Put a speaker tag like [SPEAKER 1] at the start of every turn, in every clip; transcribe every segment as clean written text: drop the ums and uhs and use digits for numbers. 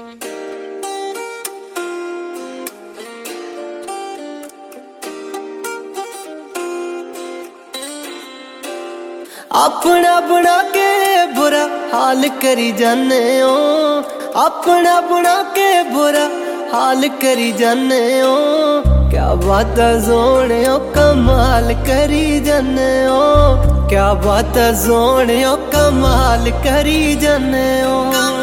[SPEAKER 1] अपना बना के बुरा हाल करी जाने हो, अपना बना के बुरा हाल करी जाने हो। क्या बात है सोने कमाल करी जाने हो, क्या बात है सोने कमाल करी जाने हो।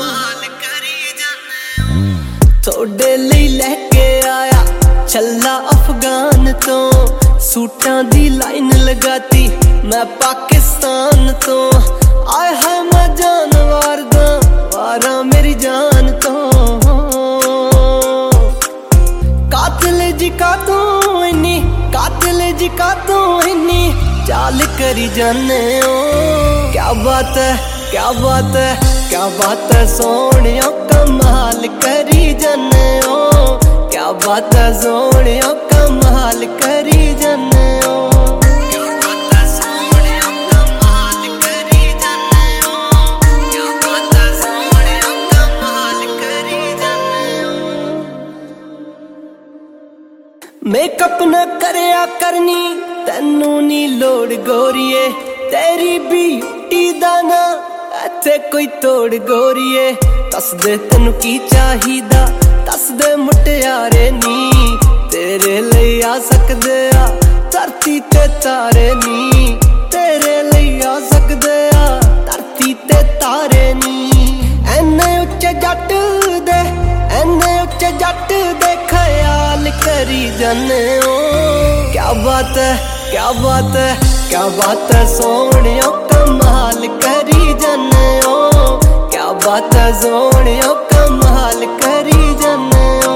[SPEAKER 1] थोड़े लिए लेके आया छल्ला अफगान तो, सूटां दी लाइन लगाती मैं पाकिस्तान तो। आए हाय मैं जानवर दा वारा मेरी जान तो। कातिल जी का तू इन्नी, कातिल जी का तू इन्नी चाल करी जाने हो। क्या बात है, क्या बात है, क्या बात है सोनिया कमाल करी जाने हो। क्या बात है सोनिया कमाल करी जाने हो। मेकअप न करया करनी तैनू नी लोड़ गोरिए, तेरी ब्यूटी दा ना इत्थे कोई तोड़ गोरिए। दस दे तैनू की चाहिदा, दस दे मुटियारे नी, तेरे लिए आ सकदे आ धरती ते तारे नी, तेरे लिए आ सकदे आ धरती ते तारे नी। एने उच्चे जट दे, एने उच्चे जट दे ख्याल करी जाने हो। क्या बात है, क्या बात है, क्या बात है सोनिया कमाल करी जाने हो। क्या बात है सोनिया कमाल करी जाने हो।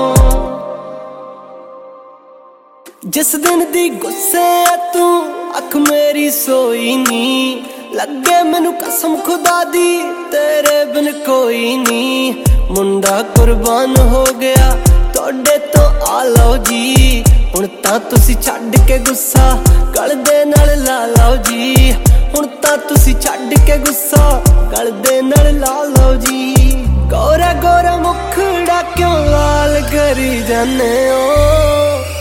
[SPEAKER 1] जिस दिन दी गुस्से तू अख मेरी सोई नी, लगे मैनू कसम खुदा दी तेरे बिन कोई नी। मुंडा कुर्बान हो गया तोड़े तो आ लो जी, हुण तां तुसी छड्ड के गुस्सा गल दे नाल ला लो जी। हुण तां तुसी छड्ड के गुस्सा गल दे नाल ला लो जी। गोरा गोरा मुखड़ा क्यों लाल करी जाने हो।